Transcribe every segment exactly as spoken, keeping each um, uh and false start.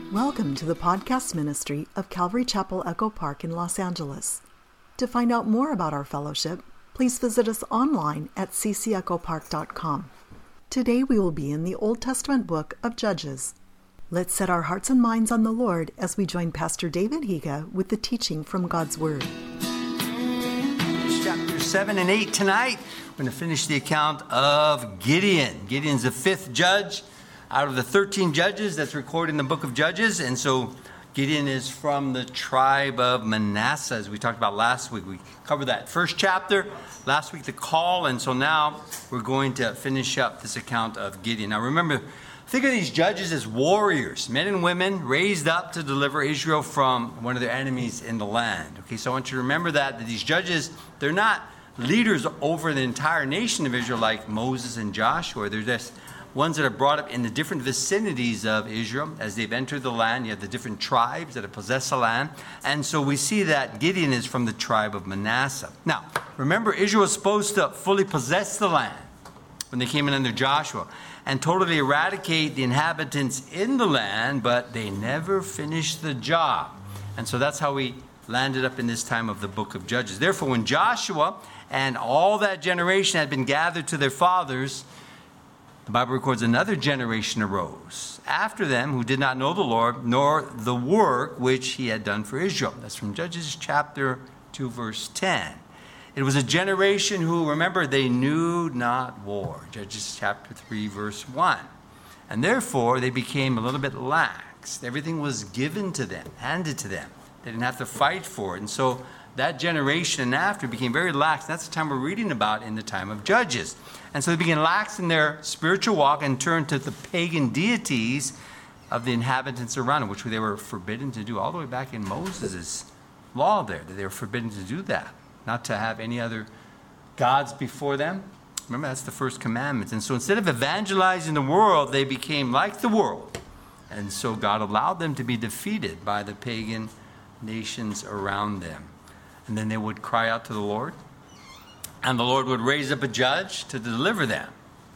Welcome to the podcast ministry of Calvary Chapel Echo Park in Los Angeles. To find out more about our fellowship, please visit us online at c c echo park dot com. Today we will be in the Old Testament book of Judges. Let's set our hearts and minds on the Lord as we join Pastor David Higa with the teaching from God's Word. Chapter seven and eight tonight. We're going to finish the account of Gideon. Gideon's the fifth judge out of the thirteen judges that's recorded in the book of Judges. And so Gideon is from the tribe of Manasseh, as we talked about last week. We covered that first chapter, last week the call, and so now we're going to finish up this account of Gideon. Now remember, think of these judges as warriors, men and women raised up to deliver Israel from one of their enemies in the land. Okay, so I want you to remember that, that these judges, they're not leaders over the entire nation of Israel like Moses and Joshua. They're just ones that are brought up in the different vicinities of Israel as they've entered the land. You have the different tribes that have possessed the land. And so we see that Gideon is from the tribe of Manasseh. Now, remember, Israel was supposed to fully possess the land when they came in under Joshua and totally eradicate the inhabitants in the land, but they never finished the job. And so that's how we landed up in this time of the book of Judges. Therefore, when Joshua and all that generation had been gathered to their fathers, the Bible records another generation arose after them who did not know the Lord, nor the work which he had done for Israel. That's from Judges chapter two, verse ten. It was a generation who, remember, they knew not war. Judges chapter three, verse one. And therefore, they became a little bit lax. Everything was given to them, handed to them. They didn't have to fight for it. And so that generation and after became very lax. That's the time we're reading about in the time of Judges. And so they began lax in their spiritual walk and turned to the pagan deities of the inhabitants around them, which they were forbidden to do all the way back in Moses' law there, that they were forbidden to do that, not to have any other gods before them. Remember, that's the first commandment. And so instead of evangelizing the world, they became like the world. And so God allowed them to be defeated by the pagan nations around them. And then they would cry out to the Lord. And the Lord would raise up a judge to deliver them.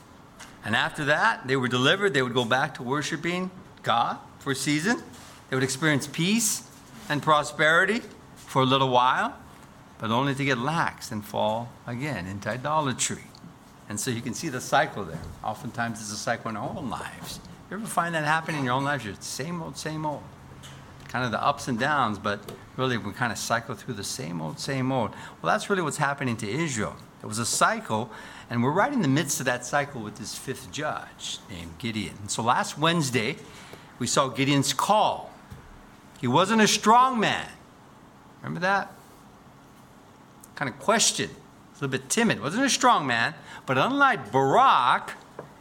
And after that, they were delivered. They would go back to worshiping God for a season. They would experience peace and prosperity for a little while, but only to get lax and fall again into idolatry. And so you can see the cycle there. Oftentimes it's a cycle in our own lives. You ever find that happening in your own lives? You're the same old, same old. Kind of the ups and downs, but really we kind of cycle through the same old, same old. Well, that's really what's happening to Israel. It was a cycle, and we're right in the midst of that cycle with this fifth judge named Gideon. And so last Wednesday, we saw Gideon's call. He wasn't a strong man. Remember that? Kind of questioned, a little bit timid. Wasn't a strong man, but unlike Barak,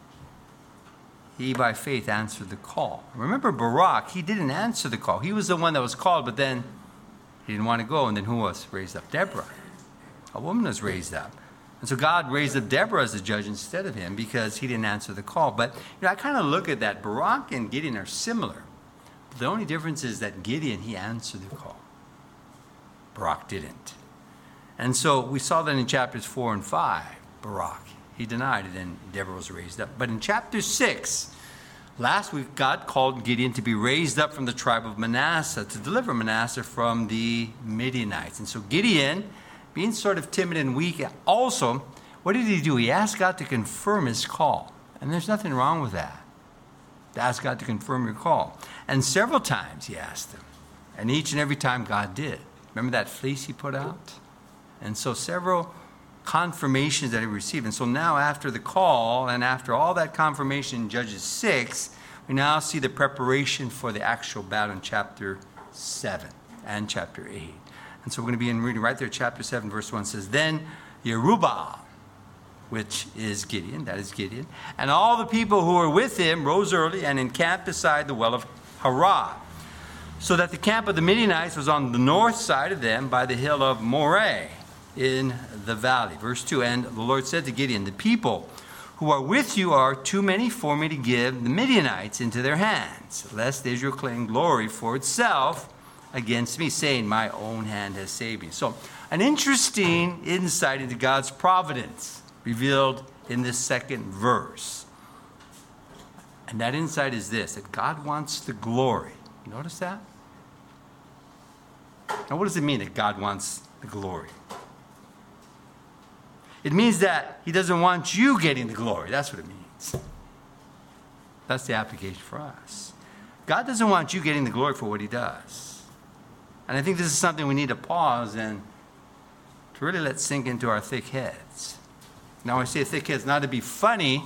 he, by faith, answered the call. Remember Barak, he didn't answer the call. He was the one that was called, but then he didn't want to go. And then who was raised up? Deborah. A woman was raised up. And so God raised up Deborah as a judge instead of him because he didn't answer the call. But you know, I kind of look at that. Barak and Gideon are similar. But the only difference is that Gideon, he answered the call. Barak didn't. And so we saw that in chapters four and five. Barak, he denied it, and Deborah was raised up. But in chapter six, last week, God called Gideon to be raised up from the tribe of Manasseh, to deliver Manasseh from the Midianites. And so Gideon, being sort of timid and weak, also, what did he do? He asked God to confirm his call. And there's nothing wrong with that, to ask God to confirm your call. And several times he asked him. And each and every time God did. Remember that fleece he put out? And so several confirmations that he received. And so now after the call and after all that confirmation in Judges six, we now see the preparation for the actual battle in chapter seven and chapter eight. And so we're going to be in reading right there, chapter seven, verse one says, Then Yerubbaal, which is Gideon, that is Gideon, and all the people who were with him rose early and encamped beside the well of Harah, so that the camp of the Midianites was on the north side of them by the hill of Moreh, in the valley. Verse two, and the Lord said to Gideon, the people who are with you are too many for me to give the Midianites into their hands, lest Israel claim glory for itself against me, saying, my own hand has saved me. So an interesting insight into God's providence revealed in this second verse. And that insight is this, that God wants the glory Notice that? Now, what does it mean that God wants the glory? It means that he doesn't want you getting the glory. That's what it means. That's the application for us. God doesn't want you getting the glory for what he does. And I think this is something we need to pause and to really let sink into our thick heads. Now, I say thick heads not to be funny,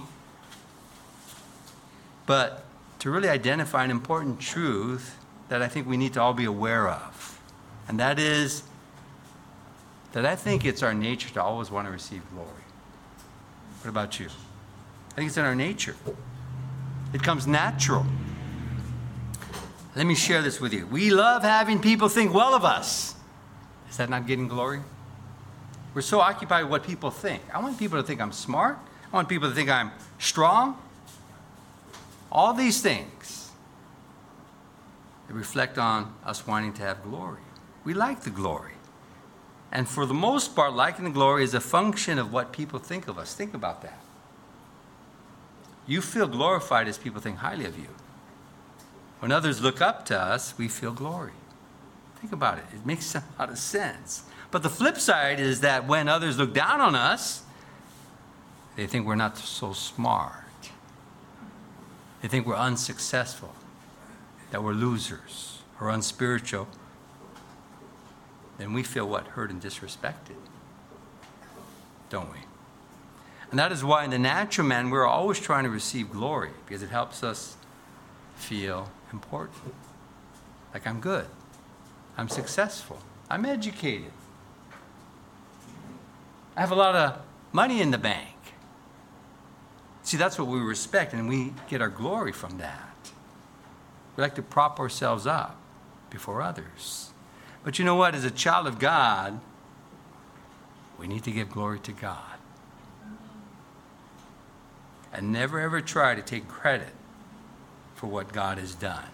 but to really identify an important truth that I think we need to all be aware of. And that is that I think it's our nature to always want to receive glory. What about you? I think it's in our nature. It comes natural. Let me share this with you. We love having people think well of us. Is that not getting glory? We're so occupied with what people think. I want people to think I'm smart. I want people to think I'm strong. All these things, they reflect on us wanting to have glory. We like the glory. And for the most part, liking the glory is a function of what people think of us. Think about that. You feel glorified as people think highly of you. When others look up to us, we feel glory. Think about it. It makes a lot of sense. But the flip side is that when others look down on us, they think we're not so smart. They think we're unsuccessful, that we're losers or unspiritual. Then we feel what? Hurt and disrespected, don't we? And that is why in the natural man, we're always trying to receive glory because it helps us feel important. Like I'm good. I'm successful. I'm educated. I have a lot of money in the bank. See, that's what we respect, and we get our glory from that. We like to prop ourselves up before others. But you know what? As a child of God, we need to give glory to God. And never ever try to take credit for what God has done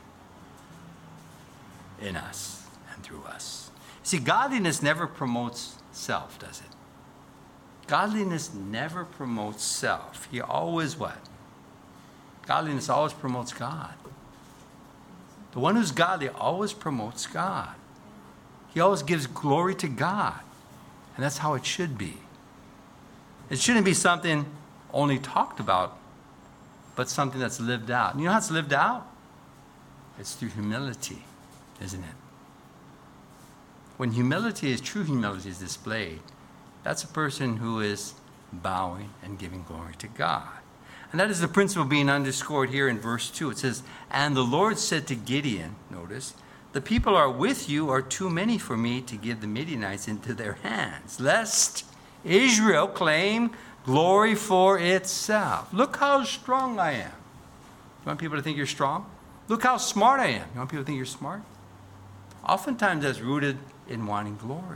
in us and through us. See, godliness never promotes self, does it? Godliness never promotes self. He always what? Godliness always promotes God. The one who's godly always promotes God. He always gives glory to God. And that's how it should be. It shouldn't be something only talked about, but something that's lived out. You know how it's lived out? It's through humility, isn't it? When humility is, true humility is displayed, that's a person who is bowing and giving glory to God. And that is the principle being underscored here in verse two. It says, and the Lord said to Gideon, notice, the people are with you are too many for me to give the Midianites into their hands, lest Israel claim glory for itself. Look how strong I am. You want people to think you're strong? Look how smart I am. You want people to think you're smart? Oftentimes that's rooted in wanting glory.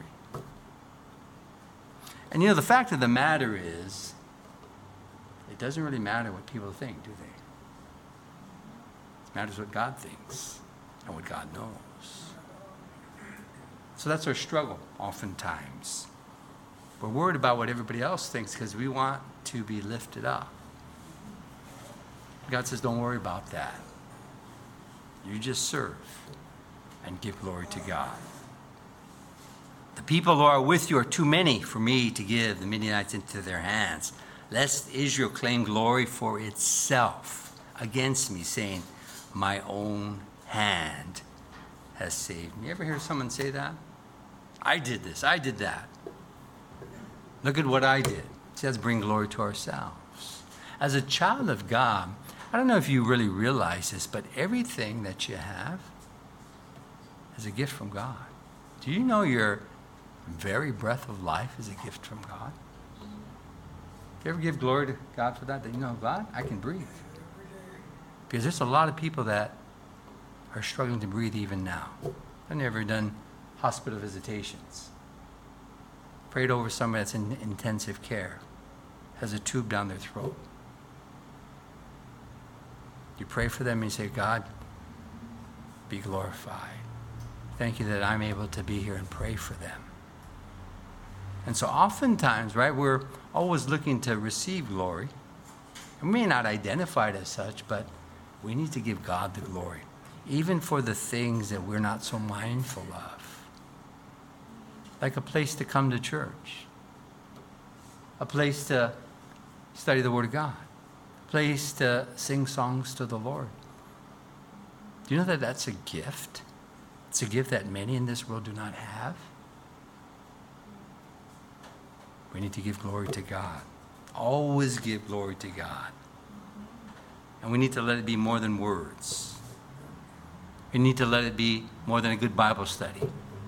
And you know, the fact of the matter is, it doesn't really matter what people think, do they? It matters what God thinks and what God knows. So that's our struggle oftentimes. We're worried about what everybody else thinks because we want to be lifted up. God says, don't worry about that. You just serve and give glory to God. The people who are with you are too many for me to give the Midianites into their hands, lest Israel claim glory for itself against me, saying, my own hand has saved me. You ever hear someone say that? I did this, I did that. Look at what I did. See, let's bring glory to ourselves. As a child of God, I don't know if you really realize this, but everything that you have is a gift from God. Do you know your very breath of life is a gift from God? Do you ever give glory to God for that? That you know, God, I can breathe. Because there's a lot of people that are struggling to breathe even now. I've never done hospital visitations. Prayed over somebody that's in intensive care, has a tube down their throat. You pray for them and you say, God, be glorified. Thank you that I'm able to be here and pray for them. And so oftentimes, right, we're always looking to receive glory. And we may not identify it as such, but we need to give God the glory. even for the things that we're not so mindful of. Like a place to come to church, a place to study the Word of God, a place to sing songs to the Lord. Do you know that that's a gift? It's a gift that many in this world do not have. We need to give glory to God. Always give glory to God. And we need to let it be more than words. We need to let it be more than a good Bible study.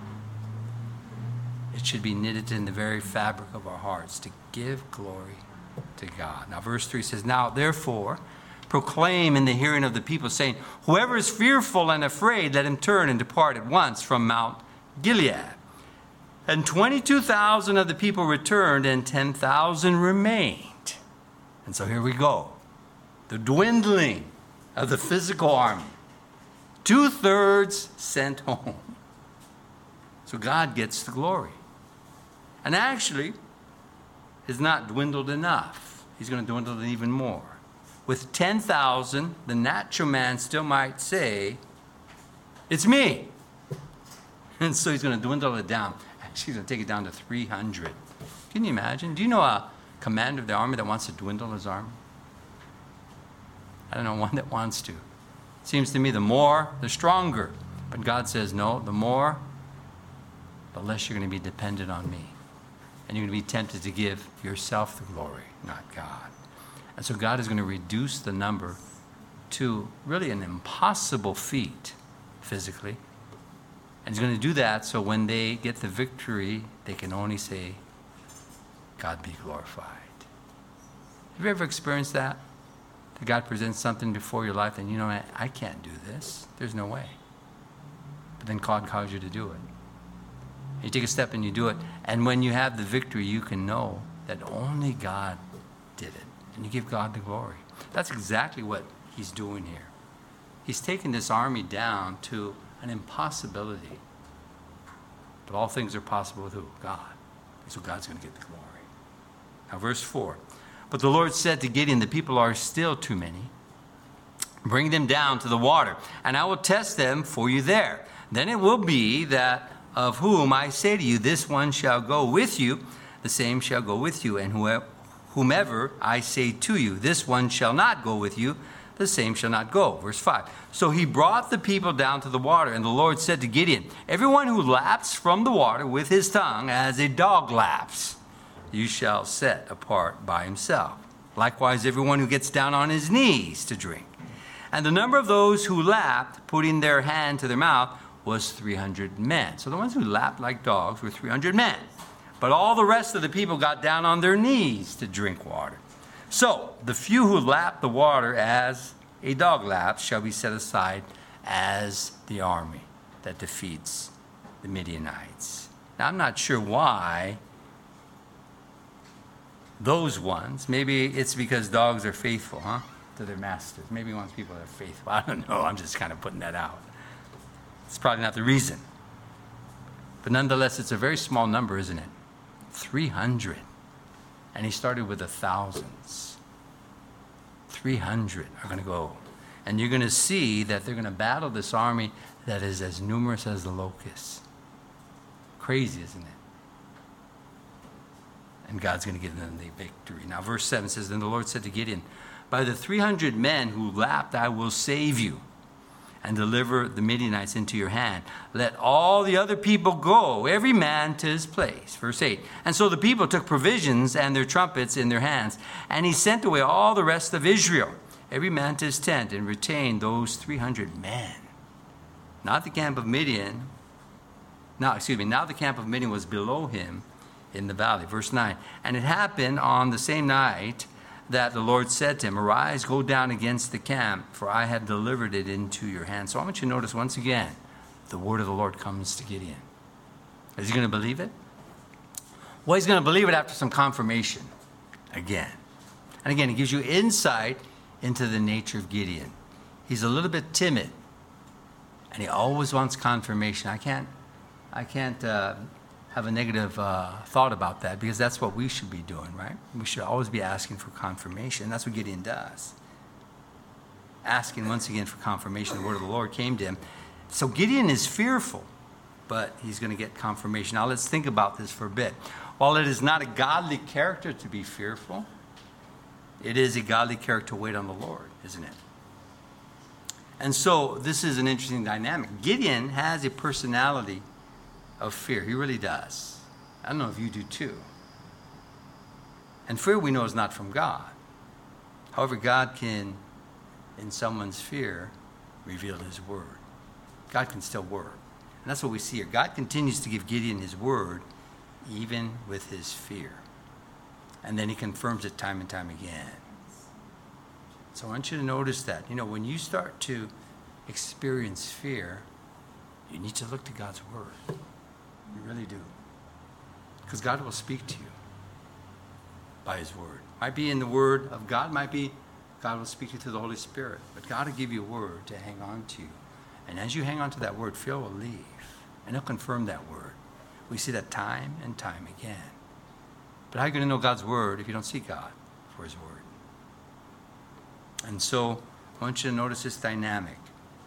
It should be knitted in the very fabric of our hearts to give glory to God. Now, verse three says, "Now, therefore, proclaim in the hearing of the people, saying, whoever is fearful and afraid, let him turn and depart at once from Mount Gilead." And twenty-two thousand of the people returned, and ten thousand remained. And so here we go. The dwindling of the physical army. Two-thirds sent home. So God gets the glory. And actually, it's not dwindled enough. He's going to dwindle it even more. With ten thousand, the natural man still might say, it's me. And so he's going to dwindle it down. Actually, he's going to take it down to three hundred. Can you imagine? Do you know a commander of the army that wants to dwindle his army? I don't know one that wants to. Seems to me the more, the stronger. But God says, no, the more, the less you're going to be dependent on me. And you're going to be tempted to give yourself the glory, not God. And so God is going to reduce the number to really an impossible feat physically. And he's going to do that so when they get the victory, they can only say, God be glorified. Have you ever experienced that? That God presents something before your life and you know, I can't do this. There's no way. But then God calls you to do it. You take a step and you do it. And when you have the victory, you can know that only God did it. And you give God the glory. That's exactly what he's doing here. He's taking this army down to an impossibility. But all things are possible with who? God. And so God's going to get the glory. Now verse four. But the Lord said to Gideon, the people are still too many. Bring them down to the water, and I will test them for you there. Then it will be that of whom I say to you, this one shall go with you, the same shall go with you. And whomever I say to you, this one shall not go with you, the same shall not go. Verse five. So he brought the people down to the water, and the Lord said to Gideon, everyone who laps from the water with his tongue as a dog laps, you shall set apart by himself. Likewise, everyone who gets down on his knees to drink. And the number of those who lapped, putting their hand to their mouth, was three hundred men. So the ones who lapped like dogs were three hundred men. But all the rest of the people got down on their knees to drink water. So the few who lapped the water as a dog laps shall be set aside as the army that defeats the Midianites. Now, I'm not sure why those ones, maybe it's because dogs are faithful, huh, to their masters. Maybe he wants people that are faithful. I don't know. I'm just kind of putting that out. It's probably not the reason. But nonetheless, it's a very small number, isn't it? three hundred. And he started with the thousands. three hundred are going to go. And you're going to see that they're going to battle this army that is as numerous as the locusts. Crazy, isn't it? And God's going to give them the victory. Now, verse seven says, then the Lord said to Gideon, by the three hundred men who lapped, I will save you and deliver the Midianites into your hand. Let all the other people go, every man to his place. Verse eight. And so the people took provisions and their trumpets in their hands, and he sent away all the rest of Israel, every man to his tent, and retained those three hundred men. Not the camp of Midian. Now, excuse me, now the camp of Midian was below him in the valley. Verse nine. And it happened on the same night that the Lord said to him, arise, go down against the camp, for I have delivered it into your hand. So I want you to notice once again, the word of the Lord comes to Gideon. Is he going to believe it? Well, he's going to believe it after some confirmation again. And again, it gives you insight into the nature of Gideon. He's a little bit timid, and he always wants confirmation. I can't, I can't uh, have a negative uh, thought about that, because that's what we should be doing, right? We should always be asking for confirmation. That's what Gideon does. asking once again for confirmation. The word of the Lord came to him. So Gideon is fearful, but he's going to get confirmation. Now let's think about this for a bit. While it is not a godly character to be fearful, it is a godly character to wait on the Lord, isn't it? And so this is an interesting dynamic. Gideon has a personality of fear. He really does. I don't know if you do too. And fear we know is not from God. However, God can, in someone's fear, reveal his word. God can still work. And that's what we see here. God continues to give Gideon his word, even with his fear. And then he confirms it time and time again. So I want you to notice that. You know, when you start to experience fear, you need to look to God's word. You really do. Because God will speak to you by his word. Might be in the word of God, might be God will speak to you through the Holy Spirit. But God will give you a word to hang on to. And as you hang on to that word, fear will leave. And he'll confirm that word. We see that time and time again. But how are you going to know God's word if you don't seek God for his word? And so I want you to notice this dynamic.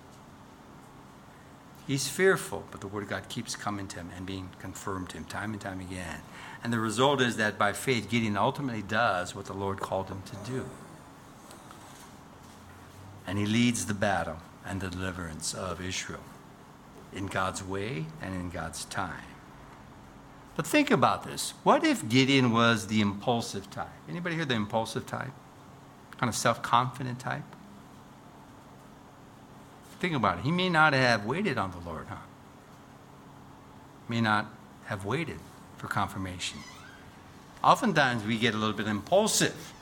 He's fearful, but the word of God keeps coming to him and being confirmed to him time and time again. And the result is that by faith, Gideon ultimately does what the Lord called him to do. And he leads the battle and the deliverance of Israel in God's way and in God's time. But think about this. What if Gideon was the impulsive type? Anybody here the impulsive type? Kind of self-confident type? Think about it. He may not have waited on the Lord, huh? May not have waited for confirmation. Oftentimes we get a little bit impulsive.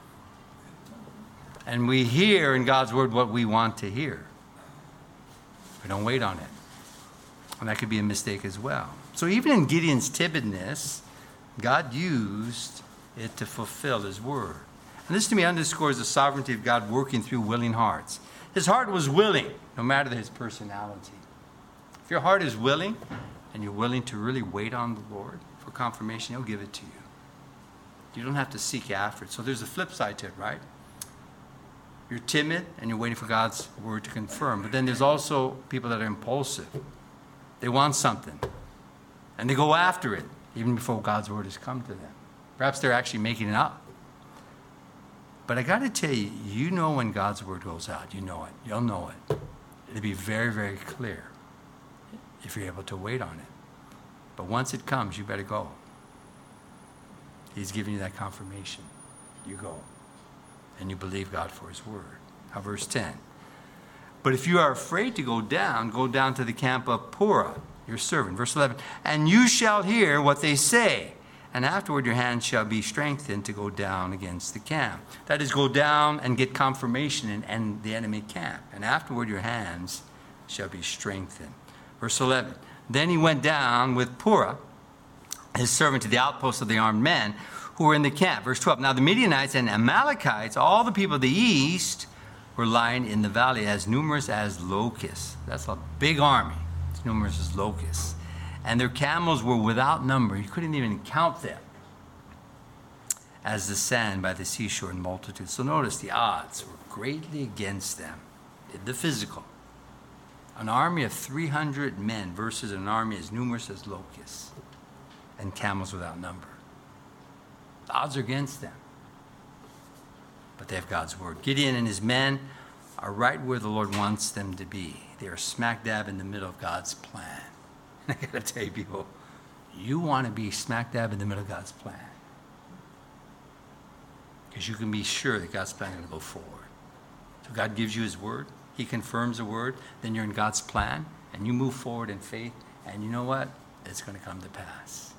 And we hear in God's word what we want to hear. We don't wait on it. And that could be a mistake as well. So even in Gideon's timidness, God used it to fulfill his word. And this to me underscores the sovereignty of God working through willing hearts. His heart was willing, no matter his personality. If your heart is willing, and you're willing to really wait on the Lord for confirmation, he'll give it to you. You don't have to seek after it. So there's a flip side to it, right? You're timid, and you're waiting for God's word to confirm. But then there's also people that are impulsive. They want something, and they go after it, even before God's word has come to them. Perhaps they're actually making it up. But I got to tell you, you know when God's word goes out. You know it. You'll know it. It'll be very, very clear if you're able to wait on it. But once it comes, you better go. He's giving you that confirmation. You go. And you believe God for his word. Now, verse ten. But if you are afraid to go down, go down to the camp of Purah, your servant. Verse eleven. And you shall hear what they say. And afterward your hands shall be strengthened to go down against the camp. That is, go down and get confirmation in, in the enemy camp. And afterward your hands shall be strengthened. Verse eleven. Then he went down with Purah, his servant, to the outposts of the armed men who were in the camp. Verse twelve. Now the Midianites and Amalekites, all the people of the east, were lying in the valley as numerous as locusts. That's a big army. It's numerous as locusts. And their camels were without number. You couldn't even count them. As the sand by the seashore in multitude. So notice the odds were greatly against them. In the physical. An army of three hundred men versus an army as numerous as locusts. And camels without number. The odds are against them. But they have God's word. Gideon and his men are right where the Lord wants them to be. They are smack dab in the middle of God's plan. I got to tell you, people, you want to be smack dab in the middle of God's plan. Because you can be sure that God's plan is going to go forward. So God gives you his word. He confirms the word. Then you're in God's plan. And you move forward in faith. And you know what? It's going to come to pass.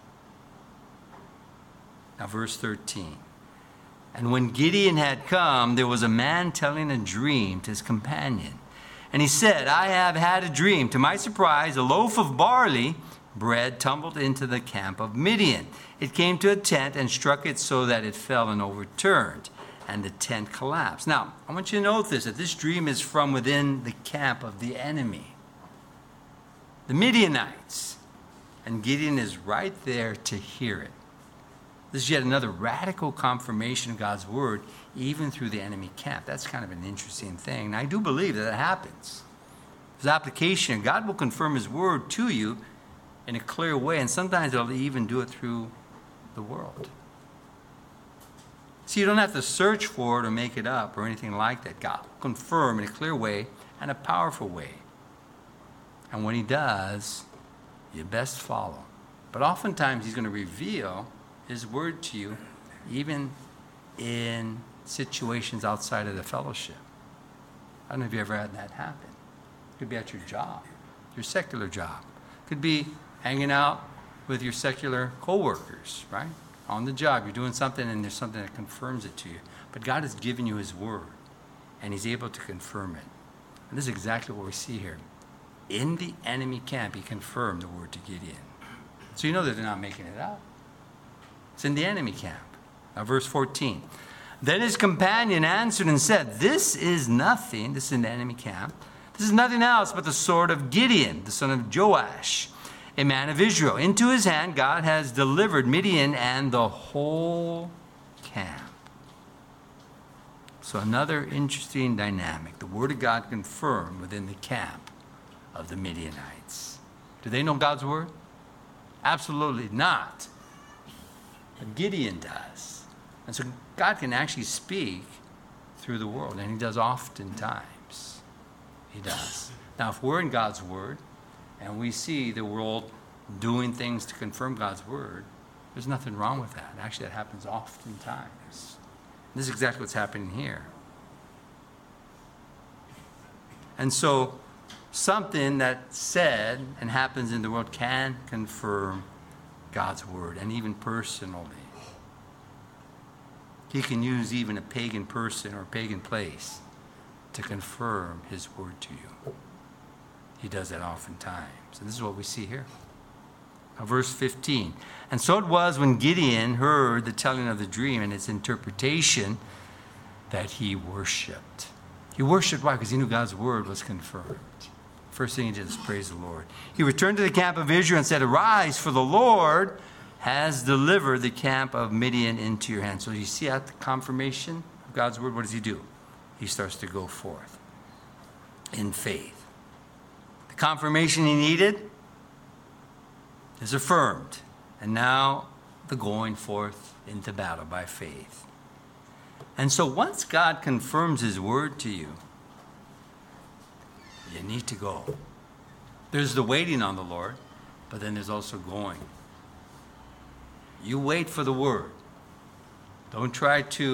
Now, verse thirteen. And when Gideon had come, there was a man telling a dream to his companion. And he said, I have had a dream. To my surprise, a loaf of barley bread tumbled into the camp of Midian. It came to a tent and struck it so that it fell and overturned, and the tent collapsed. Now, I want you to note this, that this dream is from within the camp of the enemy, the Midianites. And Gideon is right there to hear it. This is yet another radical confirmation of God's word, even through the enemy camp. That's kind of an interesting thing. And I do believe that it happens. There's application. God will confirm his word to you in a clear way, and sometimes he'll even do it through the world. So you don't have to search for it or make it up or anything like that. God will confirm in a clear way and a powerful way. And when he does, you best follow. But oftentimes he's going to reveal his word to you, even in situations outside of the fellowship. I don't know if you ever had that happen. It could be at your job, your secular job. It could be hanging out with your secular co-workers, right? On the job, you're doing something and there's something that confirms it to you. But God has given you his word, and he's able to confirm it. And this is exactly what we see here. In the enemy camp, he confirmed the word to Gideon. So you know that they're not making it up. It's in the enemy camp. Now, verse fourteen. Then his companion answered and said, this is nothing, this is in the enemy camp, this is nothing else but the sword of Gideon, the son of Joash, a man of Israel. Into his hand God has delivered Midian and the whole camp. So another interesting dynamic. The word of God confirmed within the camp of the Midianites. Do they know God's word? Absolutely not. But Gideon does. And so God can actually speak through the world, and he does oftentimes. He does. Now, if we're in God's word, and we see the world doing things to confirm God's word, there's nothing wrong with that. Actually, that happens oftentimes. This is exactly what's happening here. And so, something that's said and happens in the world can confirm God's word, and even personally. He can use even a pagan person or a pagan place to confirm his word to you. He does that oftentimes. And this is what we see here. Now, verse fifteen. And so it was when Gideon heard the telling of the dream and its interpretation that he worshipped. He worshipped, why? Because he knew God's word was confirmed. First thing he did is praise the Lord. He returned to the camp of Israel and said, arise, for the Lord has delivered the camp of Midian into your hand. So you see at the confirmation of God's word, what does he do? He starts to go forth in faith. The confirmation he needed is affirmed. And now the going forth into battle by faith. And so once God confirms his word to you, you need to go. There's the waiting on the Lord, but then there's also going. You wait for the word. Don't try to,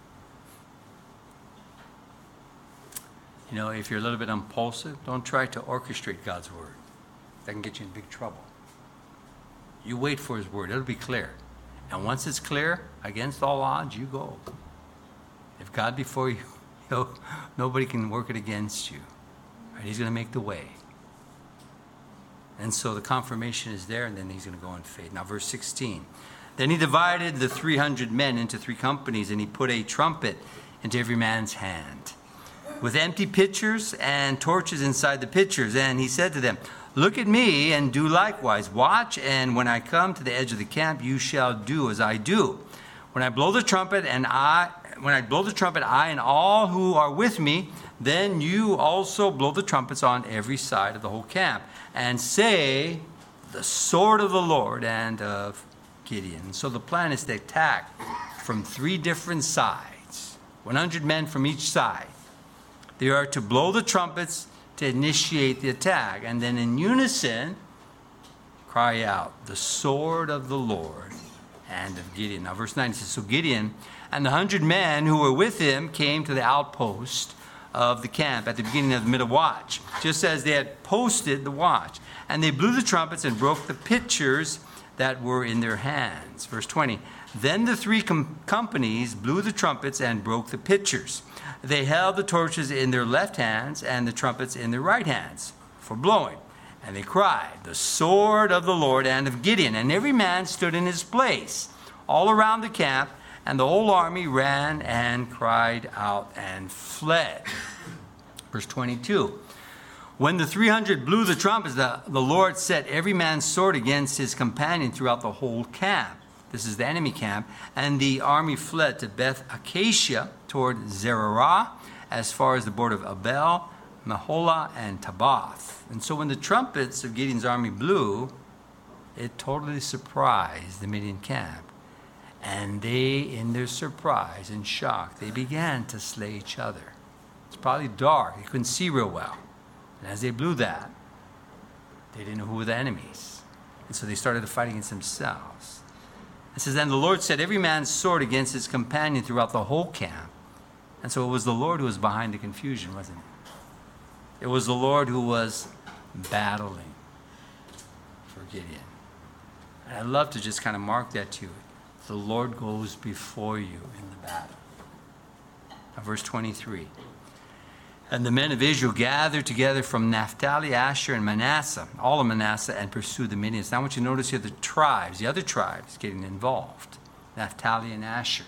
you know, if you're a little bit impulsive, don't try to orchestrate God's word. That can get you in big trouble. You wait for his word. It'll be clear. And once it's clear, against all odds, you go. If God before you, you nobody can work it against you. Right? He's going to make the way. And so the confirmation is there, and then he's going to go in faith. Now, verse sixteen. Then he divided the three hundred men into three companies, and he put a trumpet into every man's hand, with empty pitchers and torches inside the pitchers. And he said to them, look at me and do likewise. Watch, and when I come to the edge of the camp, you shall do as I do. When I blow the trumpet, and I, when I blow the trumpet, I and all who are with me, then you also blow the trumpets on every side of the whole camp, and say, the sword of the Lord and of Gideon. So the plan is to attack from three different sides, one hundred men from each side. They are to blow the trumpets to initiate the attack, and then in unison cry out, the sword of the Lord and of Gideon. Now verse nine says, so Gideon and the hundred men who were with him came to the outpost of the camp at the beginning of the middle watch, just as they had posted the watch. And they blew the trumpets and broke the pitchers that were in their hands. Verse twenty, then the three com- companies blew the trumpets and broke the pitchers. They held the torches in their left hands and the trumpets in their right hands for blowing. And they cried, the sword of the Lord and of Gideon. And every man stood in his place all around the camp, and the whole army ran and cried out and fled. Verse twenty-two. When the three hundred blew the trumpets, the, the Lord set every man's sword against his companion throughout the whole camp. This is the enemy camp. And the army fled to Beth Acacia toward Zerah, as far as the border of Abel, Meholah, and Tabath. And so when the trumpets of Gideon's army blew, it totally surprised the Midian camp. And they, in their surprise and shock, they began to slay each other. It's probably dark. They couldn't see real well. And as they blew that, they didn't know who were the enemies. And so they started to fight against themselves. It says, then the Lord set every man's sword against his companion throughout the whole camp. And so it was the Lord who was behind the confusion, wasn't it? It was the Lord who was battling for Gideon. And I'd love to just kind of mark that to you. The Lord goes before you in the battle. Now, verse twenty-three. And the men of Israel gathered together from Naphtali, Asher, and Manasseh, all of Manasseh, and pursued the Midianites. Now I want you to notice here the tribes, the other tribes getting involved. Naphtali and Asher.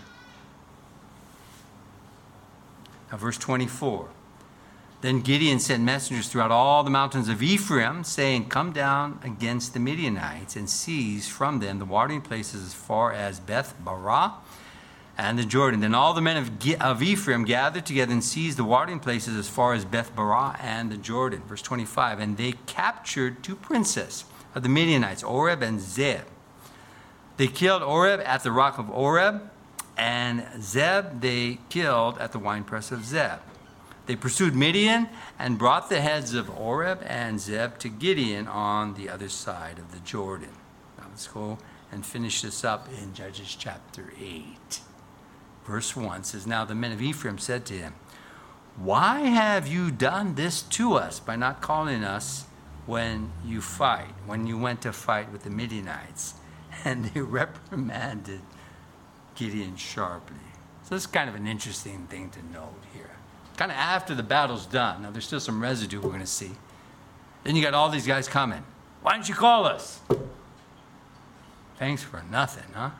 Now verse twenty-four. Then Gideon sent messengers throughout all the mountains of Ephraim, saying, come down against the Midianites and seize from them the watering places as far as Beth Barah and the Jordan. Then all the men of, Ge- of Ephraim gathered together and seized the watering places as far as Beth Barah and the Jordan. Verse twenty-five. And they captured two princes of the Midianites, Oreb and Zeb. They killed Oreb at the rock of Oreb, and Zeb they killed at the winepress of Zeb. They pursued Midian and brought the heads of Oreb and Zeb to Gideon on the other side of the Jordan. Now let's go and finish this up in Judges chapter eight. Verse one says, now the men of Ephraim said to him, why have you done this to us by not calling us when you fight, when you went to fight with the Midianites? And they reprimanded Gideon sharply. So this is kind of an interesting thing to note here. Kind of after the battle's done. Now there's still some residue we're going to see. Then you got all these guys coming. Why didn't you call us? Thanks for nothing, huh?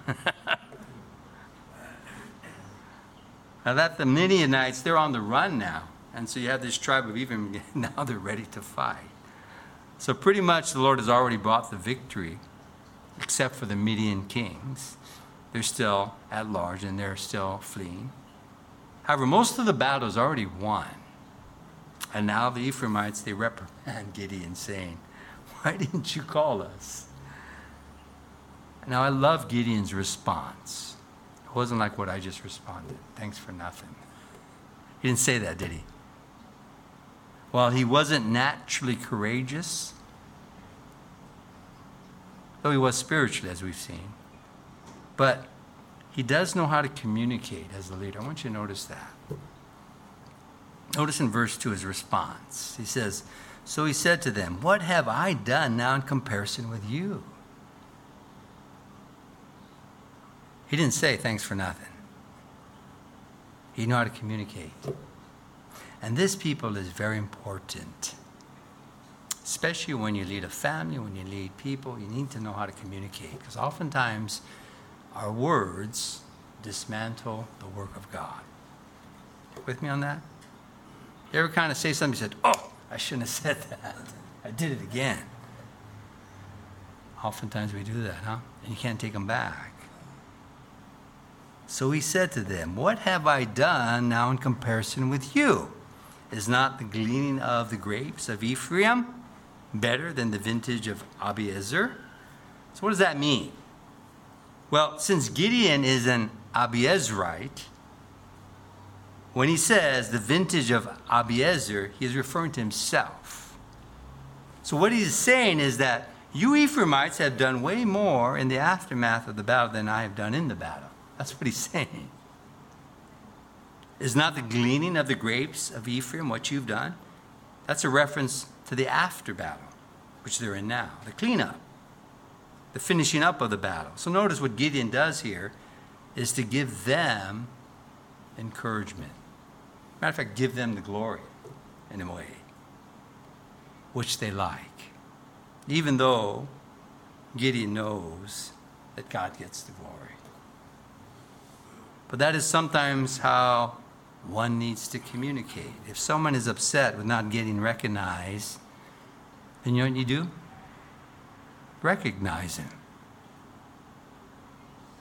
Now that the Midianites, they're on the run now. And so you have this tribe of Ephraim, now they're ready to fight. So pretty much the Lord has already brought the victory, except for the Midian kings. They're still at large and they're still fleeing. However, most of the battle is already won. And now the Ephraimites, they reprimand Gideon saying, why didn't you call us? Now I love Gideon's response. It wasn't like what I just responded. Thanks for nothing. He didn't say that, did he? Well, he wasn't naturally courageous, though he was spiritually, as we've seen. But he does know how to communicate as a leader. I want you to notice that. Notice in verse two his response. He says, so he said to them, what have I done now in comparison with you? He didn't say thanks for nothing. He knew how to communicate. And this, people, is very important. Especially when you lead a family, when you lead people, you need to know how to communicate. Because oftentimes, our words dismantle the work of God. With me on that? You ever kind of say something, you said, oh, I shouldn't have said that. I did it again. Oftentimes we do that, huh? And you can't take them back. So he said to them, what have I done now in comparison with you? Is not the gleaning of the grapes of Ephraim better than the vintage of Abiezer? So what does that mean? Well, since Gideon is an Abiezrite, when he says the vintage of Abiezer, he is referring to himself. So what he's saying is that you Ephraimites have done way more in the aftermath of the battle than I have done in the battle. That's what he's saying. Is not the gleaning of the grapes of Ephraim what you've done? That's a reference to the after battle, which they're in now, the cleanup, the finishing up of the battle. So notice what Gideon does here is to give them encouragement. Matter of fact, give them the glory in a way, which they like. Even though Gideon knows that God gets the glory. But that is sometimes how one needs to communicate. If someone is upset with not getting recognized, then you know what you do? Recognize him.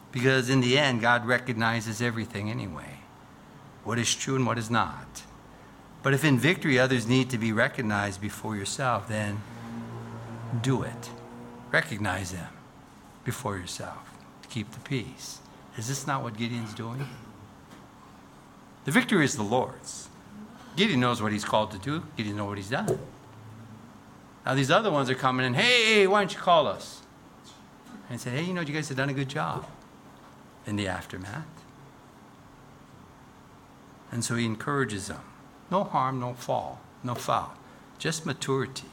Because in the end, God recognizes everything anyway, what is true and what is not. But if in victory others need to be recognized before yourself, then do it. Recognize them before yourself. Keep the peace. Is this not what Gideon's doing? The victory is the Lord's. Gideon knows what he's called to do. Gideon knows what he's done. Now these other ones are coming in, hey, why don't you call us? And say, hey, you know, you guys have done a good job in the aftermath. And so he encourages them. No harm, no fall, no foul. Just maturity.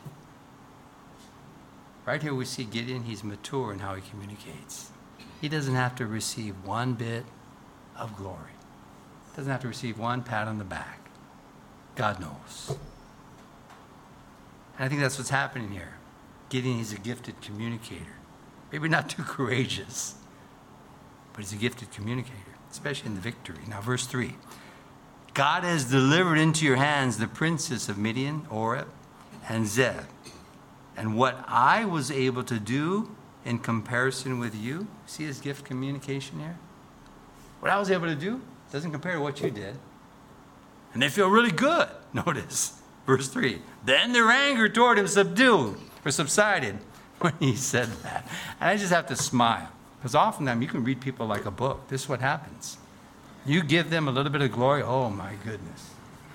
Right here we see Gideon, he's mature in how he communicates. He doesn't have to receive one bit of glory. Doesn't have to receive one pat on the back. God knows. And I think that's what's happening here. Gideon, he's a gifted communicator. Maybe not too courageous, but he's a gifted communicator, especially in the victory. Now, verse three. God has delivered into your hands the princes of Midian, Oreb, and Zeb. And what I was able to do in comparison with you, see his gift communication here? What I was able to do doesn't compare to what you did. And they feel really good. Notice, verse three. Then their anger toward him subdued, or subsided, when he said that. And I just have to smile. Because oftentimes you can read people like a book. This is what happens. You give them a little bit of glory, oh my goodness.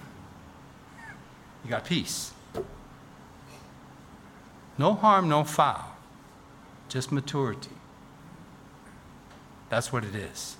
You got peace. No harm, no foul. Just maturity. That's what it is.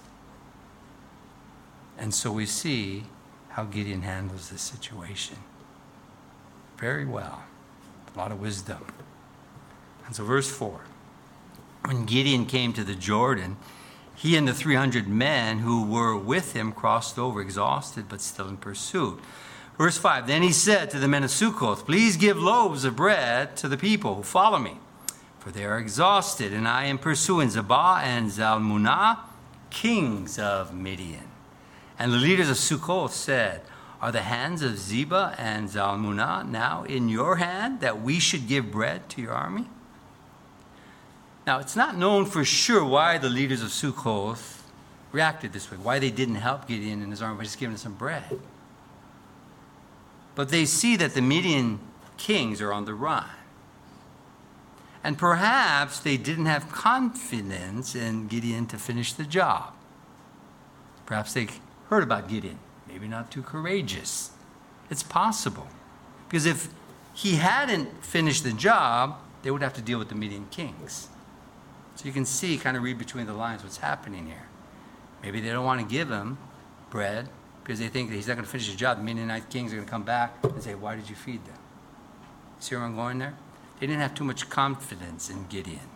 And so we see how Gideon handles this situation. Very well. A lot of wisdom. And so verse four. When Gideon came to the Jordan, he and the three hundred men who were with him crossed over, exhausted but still in pursuit. Verse five, then he said to the men of Sukkoth, please give loaves of bread to the people who follow me, for they are exhausted, and I am pursuing Zebah and Zalmunna, kings of Midian. And the leaders of Sukkoth said, are the hands of Zebah and Zalmunna now in your hand, that we should give bread to your army? Now, it's not known for sure why the leaders of Sukkoth reacted this way, why they didn't help Gideon and his army by just giving them some bread. But they see that the Midian kings are on the run. And perhaps they didn't have confidence in Gideon to finish the job. Perhaps they heard about Gideon, maybe not too courageous. It's possible. Because if he hadn't finished the job, they would have to deal with the Midian kings. So you can see, kind of read between the lines what's happening here. Maybe they don't want to give him bread because they think that he's not going to finish his job. The Midianite kings are going to come back and say, why did you feed them? See where I'm going there? They didn't have too much confidence in Gideon.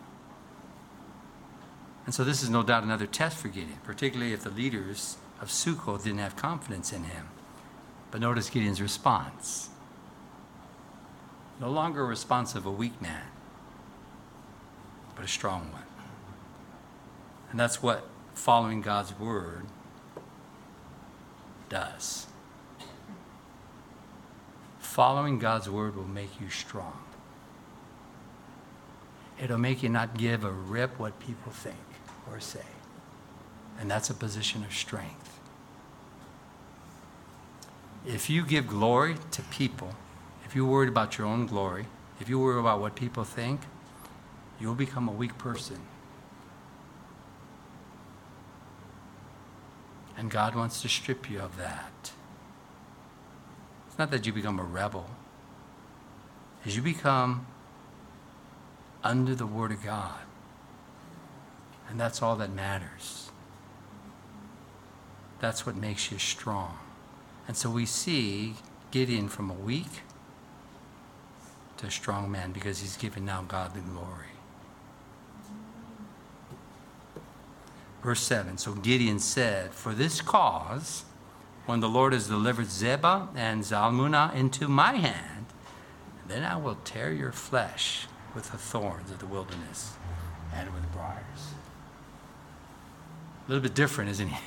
And so this is no doubt another test for Gideon, particularly if the leaders of Sukkoth didn't have confidence in him. But notice Gideon's response. No longer a response of a weak man, but a strong one. And that's what following God's word does. Following God's word will make you strong. It'll make you not give a rip what people think or say. And that's a position of strength. If you give glory to people, if you're worried about your own glory, if you worry about what people think, you'll become a weak person. And God wants to strip you of that. It's not that you become a rebel. As you become under the Word of God. And that's all that matters. That's what makes you strong. And so we see Gideon from a weak to a strong man because he's given now God the glory. Verse seven, so Gideon said, for this cause, when the Lord has delivered Zebah and Zalmunna into my hand, then I will tear your flesh with the thorns of the wilderness and with briars. A little bit different, isn't he?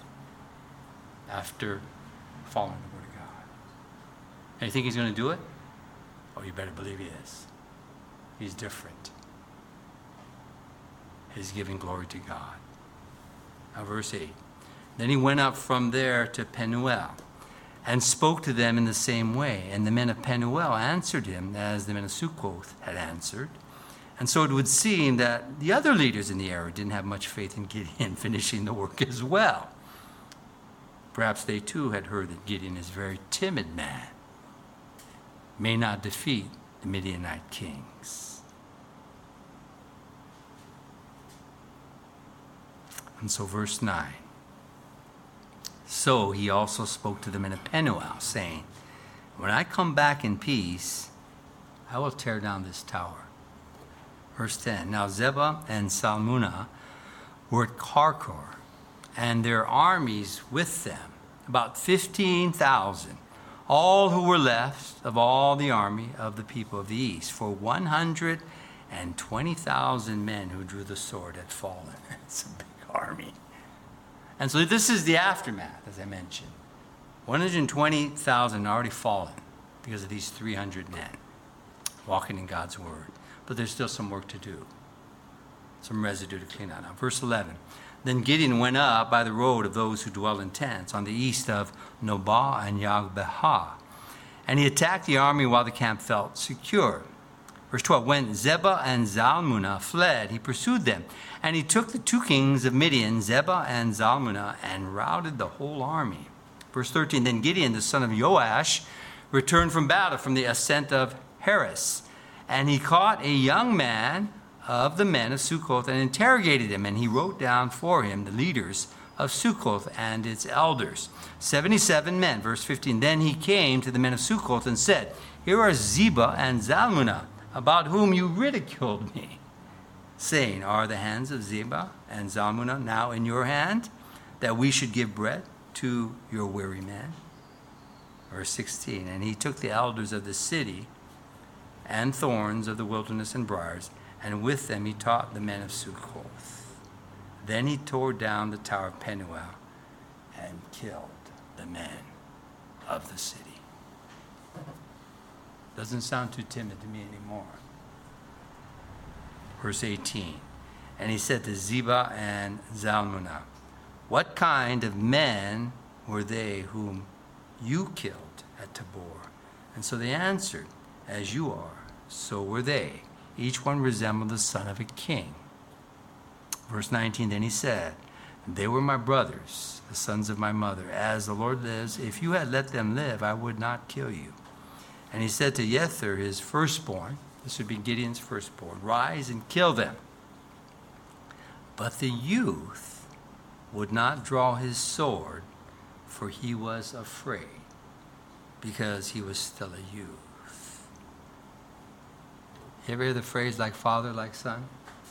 After following the word of God. And you think he's going to do it? Oh, you better believe he is. He's different. He's giving glory to God. Now, verse eight. Then he went up from there to Penuel and spoke to them in the same way. And the men of Penuel answered him as the men of Sukkoth had answered. And so it would seem that the other leaders in the area didn't have much faith in Gideon finishing the work as well. Perhaps they too had heard that Gideon is a very timid man, may not defeat the Midianite kings. And so verse nine. So he also spoke to the men of Penuel, saying, when I come back in peace, I will tear down this tower. Verse ten. Now Zebah and Salmunna were at Karkor, and their armies with them, about fifteen thousand, all who were left of all the army of the people of the east, for one hundred twenty thousand men who drew the sword had fallen. It's a big army. And so this is the aftermath, as I mentioned. one hundred twenty thousand already fallen because of these three hundred men walking in God's word. But there's still some work to do, some residue to clean out. Now, verse eleven. Then Gideon went up by the road of those who dwell in tents on the east of Nobah and Yagbehah, and he attacked the army while the camp felt secure. Verse twelve, when Zebah and Zalmunna fled, he pursued them, and he took the two kings of Midian, Zebah and Zalmunna, and routed the whole army. Verse thirteen, then Gideon, the son of Joash, returned from battle from the ascent of Heres, and he caught a young man of the men of Sukkoth and interrogated him, and he wrote down for him the leaders of Sukkoth and its elders, seventy-seven men. Verse fifteen, then he came to the men of Sukkoth and said, here are Zebah and Zalmunna, about whom you ridiculed me, saying, are the hands of Zebah and Zalmunna now in your hand, that we should give bread to your weary men? Verse sixteen, and he took the elders of the city and thorns of the wilderness and briars, and with them he taught the men of Sukkoth. Then he tore down the tower of Penuel and killed the men of the city. Doesn't sound too timid to me anymore. Verse eighteen. And he said to Zebah and Zalmunna, what kind of men were they whom you killed at Tabor? And so they answered, as you are, so were they. Each one resembled the son of a king. Verse nineteen, then he said, they were my brothers, the sons of my mother. As the Lord lives, if you had let them live, I would not kill you. And he said to Jether, his firstborn, this would be Gideon's firstborn, rise and kill them. But the youth would not draw his sword, for he was afraid, because he was still a youth. You ever hear the phrase, like father, like son?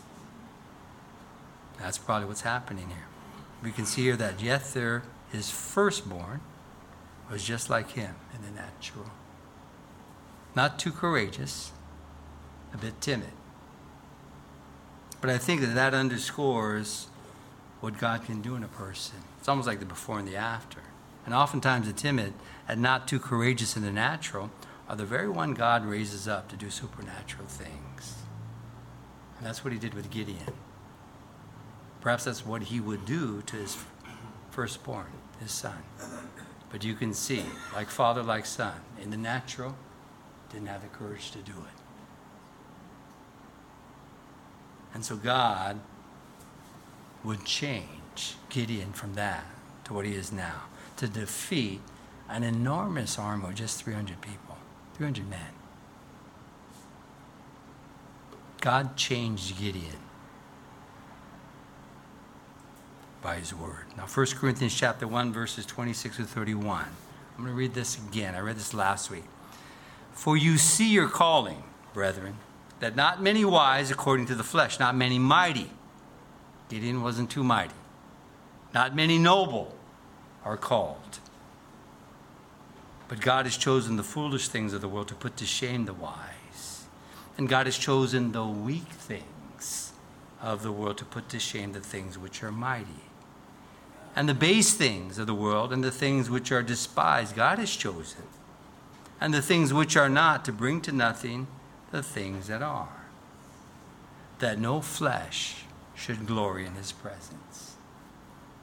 That's probably what's happening here. We can see here that Jether, his firstborn, was just like him in the natural. Not too courageous, a bit timid. But I think that that underscores what God can do in a person. It's almost like the before and the after. And oftentimes the timid and not too courageous in the natural are the very one God raises up to do supernatural things. And that's what he did with Gideon. Perhaps that's what he would do to his firstborn, his son. But you can see, like father, like son, in the natural, didn't have the courage to do it. And so God would change Gideon from that to what he is now, to defeat an enormous army of just three hundred people, three hundred men. God changed Gideon by his word. Now, First Corinthians chapter one, verses twenty-six to thirty-one. I'm going to read this again. I read this last week. For you see your calling, brethren, that not many wise according to the flesh, not many mighty. Gideon wasn't too mighty. Not many noble are called. But God has chosen the foolish things of the world to put to shame the wise. And God has chosen the weak things of the world to put to shame the things which are mighty. And the base things of the world and the things which are despised, God has chosen. And the things which are not, to bring to nothing the things that are, that no flesh should glory in his presence.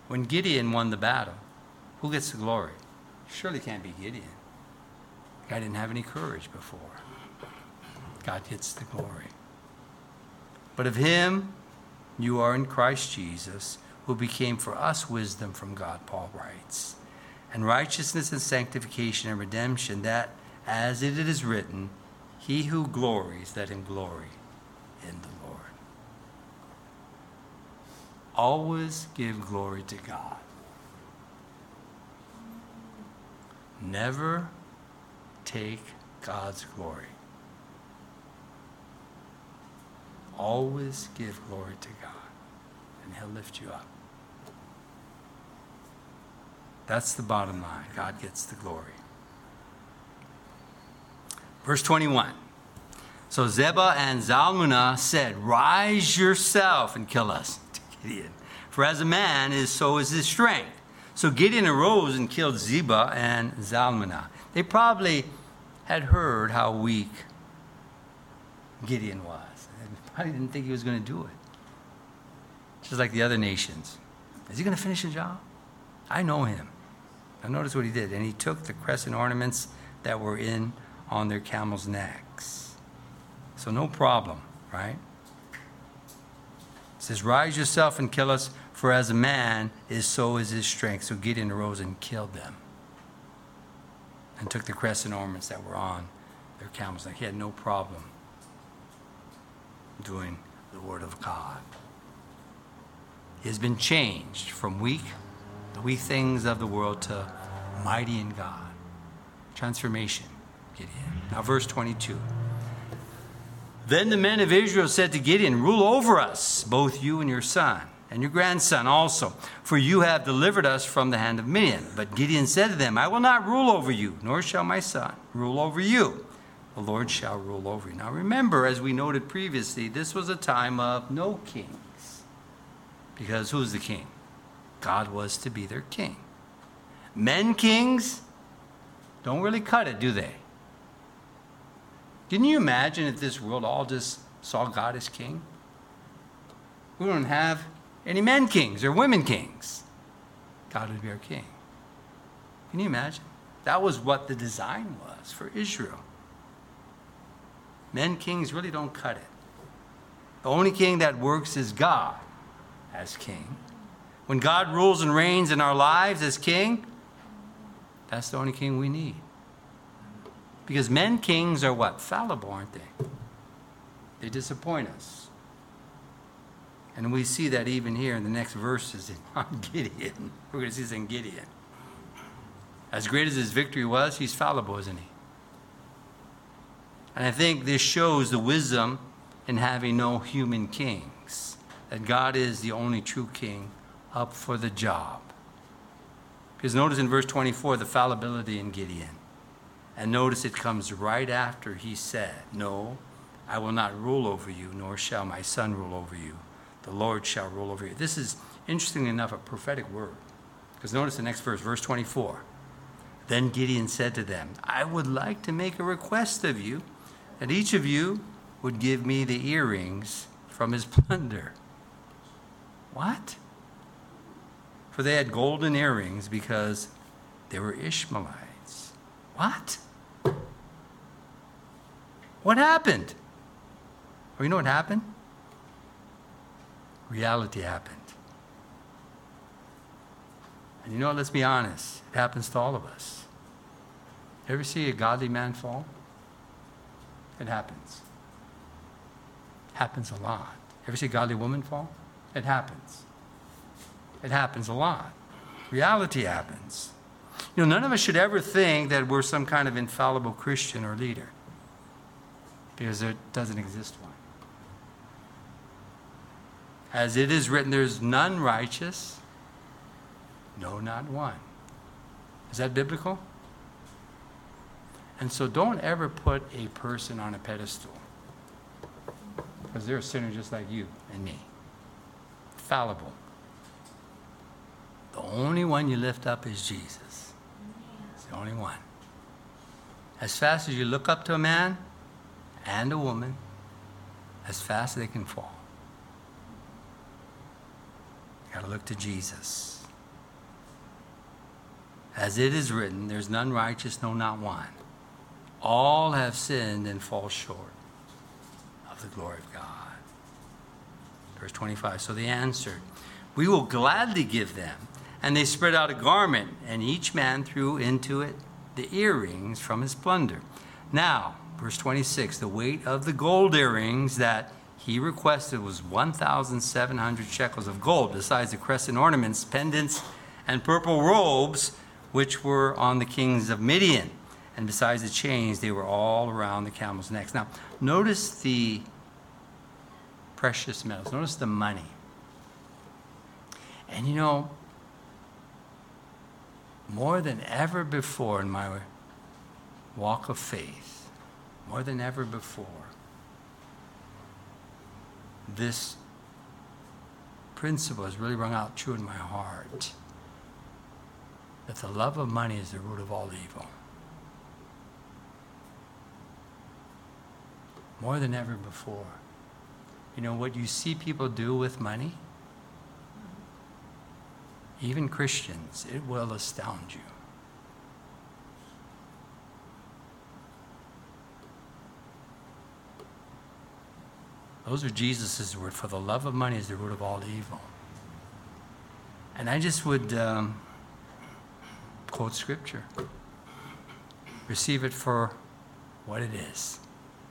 When Gideon won the battle, who gets the glory? Surely can't be Gideon. The guy didn't have any courage before. God gets the glory. But of him you are in Christ Jesus, who became for us wisdom from God, Paul writes, and righteousness and sanctification and redemption, that, as it is written, he who glories, let him glory in the Lord. Always give glory to God. Never take God's glory. Always give glory to God, and he'll lift you up. That's the bottom line. God gets the glory. Verse twenty-one. So Zebah and Zalmunna said, rise yourself and kill us, to Gideon. For as a man is, so is his strength. So Gideon arose and killed Zebah and Zalmunna. They probably had heard how weak Gideon was. They probably didn't think he was going to do it. Just like the other nations. Is he going to finish the job? I know him. Now notice what he did. And he took the crescent ornaments that were in on their camels' necks. So no problem, right? It says, rise yourself and kill us, for as a man is, so is his strength. So Gideon arose and killed them, and took the crescent ornaments that were on their camels' necks. He had no problem doing the word of God. He has been changed from weak, the weak things of the world, to mighty in God. Transformation, Gideon. Now verse twenty-two. Then the men of Israel said to Gideon, rule over us, both you and your son, and your grandson also, for you have delivered us from the hand of Midian. But Gideon said to them, I will not rule over you, nor shall my son rule over you. The Lord shall rule over you. Now remember, as we noted previously, this was a time of no kings. Because who's the king? God was to be their king. Men kings don't really cut it, do they? Can you imagine if this world all just saw God as king? We don't have any men kings or women kings. God would be our king. Can you imagine? That was what the design was for Israel. Men kings really don't cut it. The only king that works is God as king. When God rules and reigns in our lives as king, that's the only king we need. Because men kings are what? Fallible, aren't they? They disappoint us. And we see that even here in the next verses on Gideon. We're going to see this in Gideon. As great as his victory was, he's fallible, isn't he? And I think this shows the wisdom in having no human kings. That God is the only true king up for the job. Because notice in verse twenty-four, the fallibility in Gideon. And notice it comes right after he said, no, I will not rule over you, nor shall my son rule over you. The Lord shall rule over you. This is, interestingly enough, a prophetic word. Because notice the next verse, verse twenty-four. Then Gideon said to them, I would like to make a request of you, that each of you would give me the earrings from his plunder. What? For they had golden earrings because they were Ishmaelites. What? What happened? Well, you know what happened? Reality happened. And you know what? Let's be honest. It happens to all of us. Ever see a godly man fall? It happens. Happens a lot. Ever see a godly woman fall? It happens. It happens a lot. Reality happens. You know, none of us should ever think that we're some kind of infallible Christian or leader. Because there doesn't exist one. As it is written, there's none righteous, no, not one. Is that biblical? And so don't ever put a person on a pedestal. Because they're a sinner just like you and me. Fallible. The only one you lift up is Jesus. It's the only one. As fast as you look up to a man and a woman, as fast as they can fall. You got to look to Jesus. As it is written, there's none righteous, no, not one. All have sinned and fall short of the glory of God. Verse twenty-five, so they answered, we will gladly give them. And they spread out a garment, and each man threw into it the earrings from his plunder. Now, verse twenty-six, the weight of the gold earrings that he requested was one thousand seven hundred shekels of gold, besides the crescent ornaments, pendants, and purple robes, which were on the kings of Midian. And besides the chains, they were all around the camels' necks. Now, notice the precious metals. Notice the money. And you know, more than ever before in my walk of faith, more than ever before, this principle has really rung out true in my heart, that the love of money is the root of all evil. More than ever before. You know what you see people do with money? Even Christians, it will astound you. Those are Jesus' words. For the love of money is the root of all evil. And I just would um, quote scripture. Receive it for what it is.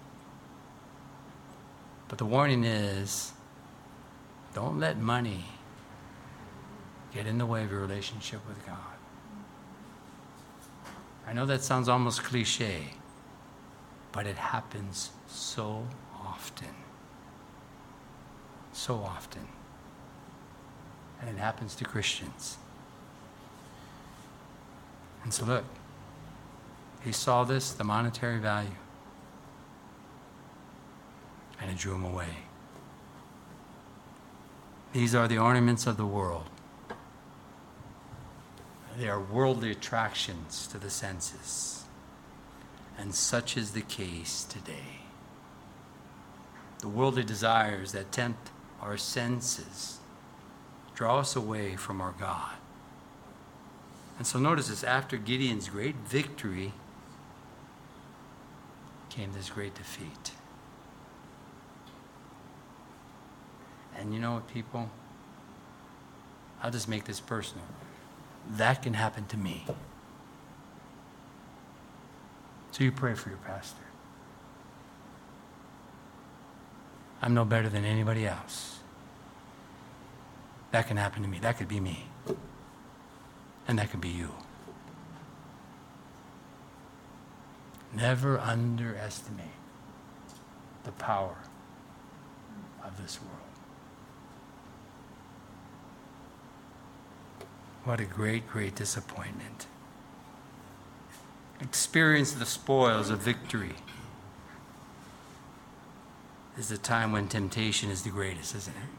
But the warning is, don't let money get in the way of your relationship with God. I know that sounds almost cliche, but it happens so often. So often. And it happens to Christians. And so look, he saw this, the monetary value, and it drew him away. These are the ornaments of the world. They are worldly attractions to the senses. And such is the case today. The worldly desires that tempt our senses draw us away from our God. And so notice this, after Gideon's great victory came this great defeat. And you know what, people? I'll just make this personal. That can happen to me. So you pray for your pastor. I'm no better than anybody else. That can happen to me. That could be me. And that could be you. Never underestimate the power of this world. What a great, great disappointment. Experience the spoils of victory is the time when temptation is the greatest, isn't it?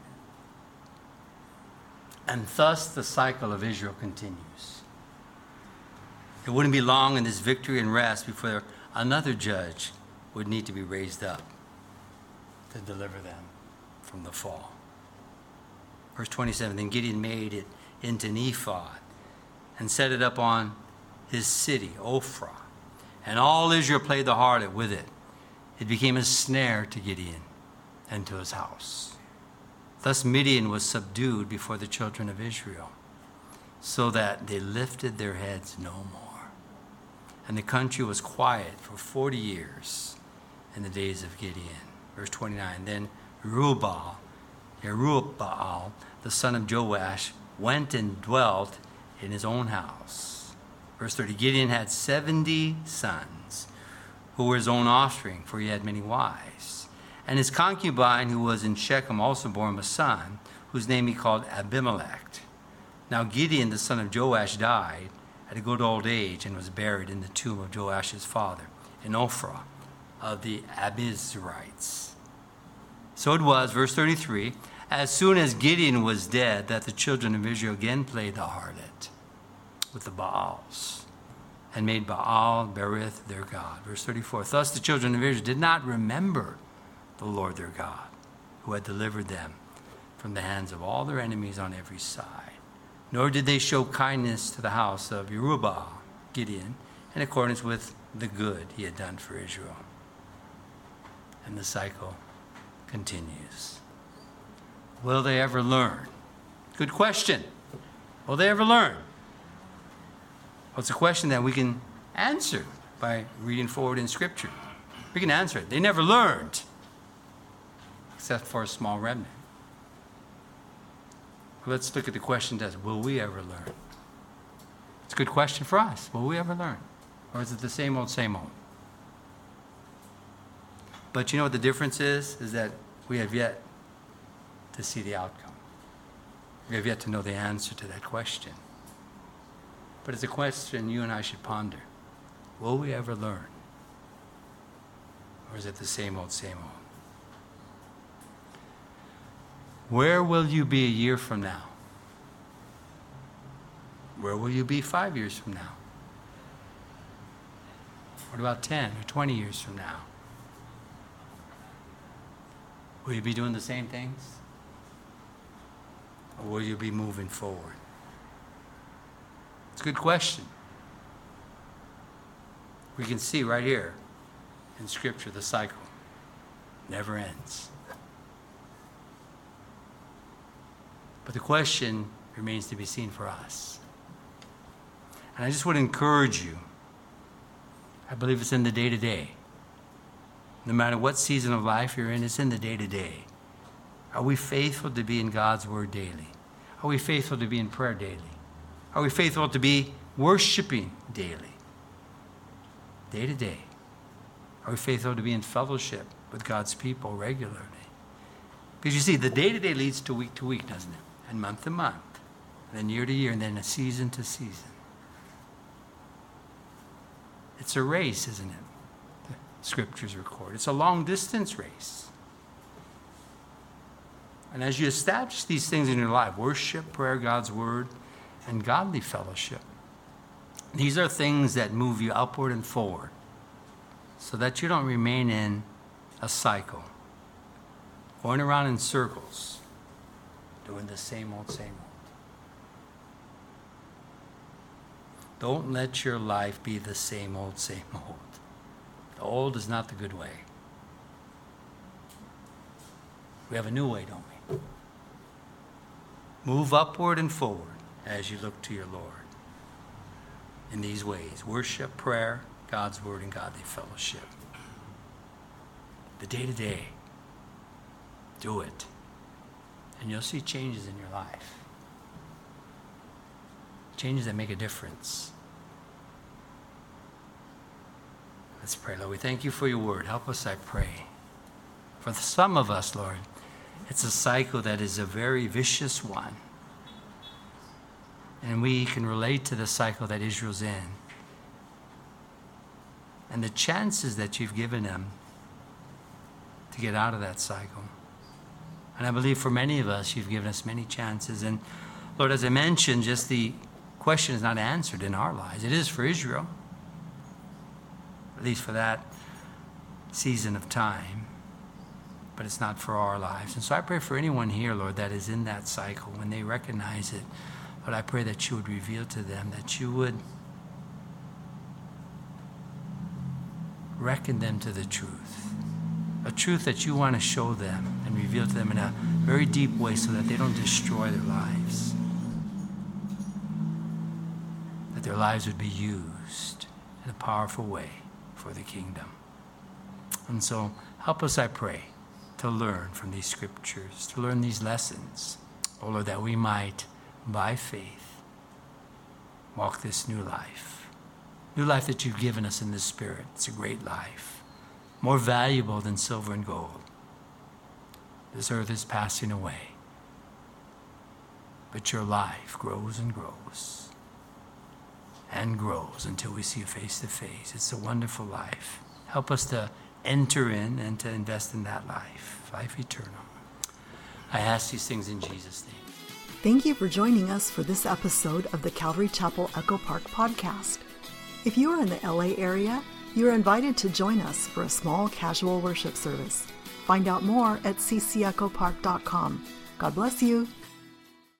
And thus the cycle of Israel continues. It wouldn't be long in this victory and rest before another judge would need to be raised up to deliver them from the fall. Verse twenty-seven, then Gideon made it into an ephod and set it up on his city, Ophrah. And all Israel played the harlot with it. It became a snare to Gideon and to his house. Thus Midian was subdued before the children of Israel, so that they lifted their heads no more. And the country was quiet for forty years in the days of Gideon. Verse twenty-nine, then Jerubbaal, Jerubbaal, the son of Joash, went and dwelt in his own house. Verse thirty, Gideon had seventy sons, who were his own offspring, for he had many wives. And his concubine, who was in Shechem, also bore him a son, whose name he called Abimelech. Now Gideon, the son of Joash, died at a good old age and was buried in the tomb of Joash's father, in Ophrah of the Abizrites. So it was, verse thirty-three, as soon as Gideon was dead, that the children of Israel again played the harlot with the Baals, and made Baal Berith their god. Verse thirty-four, thus the children of Israel did not remember the Lord their God, who had delivered them from the hands of all their enemies on every side. nor did they show kindness to the house of Jerubbaal, Gideon, in accordance with the good he had done for Israel. And the cycle continues. Will they ever learn? Good question. Will they ever learn? Well, it's a question that we can answer by reading forward in Scripture. We can answer it. They never learned, except for a small remnant. Let's look at the question that's, will we ever learn? It's a good question for us. Will we ever learn? Or is it the same old, same old? But you know what the difference is? Is that we have yet to see the outcome. We have yet to know the answer to that question. But it's a question you and I should ponder. Will we ever learn? Or is it the same old, same old? Where will you be a year from now? Where will you be five years from now? What about ten or twenty years from now? Will you be doing the same things? Or will you be moving forward? It's a good question. We can see right here in Scripture the cycle never ends. But the question remains to be seen for us. And I just would encourage you, I believe it's in the day-to-day. No matter what season of life you're in, it's in the day-to-day. Are we faithful to be in God's Word daily? Are we faithful to be in prayer daily? Are we faithful to be worshiping daily? Day-to-day. Are we faithful to be in fellowship with God's people regularly? Because you see, the day-to-day leads to week-to-week, doesn't it? And month-to-month. And then year-to-year, and then a season-to-season. It's a race, isn't it? The Scriptures record. It's a long-distance race. And as you establish these things in your life, worship, prayer, God's Word, and godly fellowship, these are things that move you upward and forward so that you don't remain in a cycle, going around in circles, doing the same old, same old. Don't let your life be the same old, same old. The old is not the good way. We have a new way, don't we? Move upward and forward as you look to your Lord in these ways: worship, prayer, God's Word, and godly fellowship. The day-to-day, do it, and you'll see changes in your life. Changes that make a difference. Let's pray, Lord. We thank you for your word. Help us, I pray. For some of us, Lord, it's a cycle that is a very vicious one. And we can relate to the cycle that Israel's in. And the chances that you've given them to get out of that cycle. And I believe for many of us, you've given us many chances. And Lord, as I mentioned, just the question is not answered in our lives. It is for Israel, at least for that season of time, but it's not for our lives. And so I pray for anyone here, Lord, that is in that cycle, when they recognize it, Lord, I pray that you would reveal to them, that you would reckon them to the truth, a truth that you want to show them and reveal to them in a very deep way so that they don't destroy their lives. That their lives would be used in a powerful way for the kingdom. And so help us, I pray, to learn from these scriptures, to learn these lessons, oh Lord, that we might, by faith, walk this new life. New life that you've given us in the Spirit. It's a great life, more valuable than silver and gold. This earth is passing away, but your life grows and grows and grows until we see you face to face. It's a wonderful life. Help us to enter in and to invest in that life, life eternal. I ask these things in Jesus' name. Thank you for joining us for this episode of the Calvary Chapel Echo Park podcast. If you are in the L A area, you are invited to join us for a small casual worship service. Find out more at c c echo park dot com. God bless you.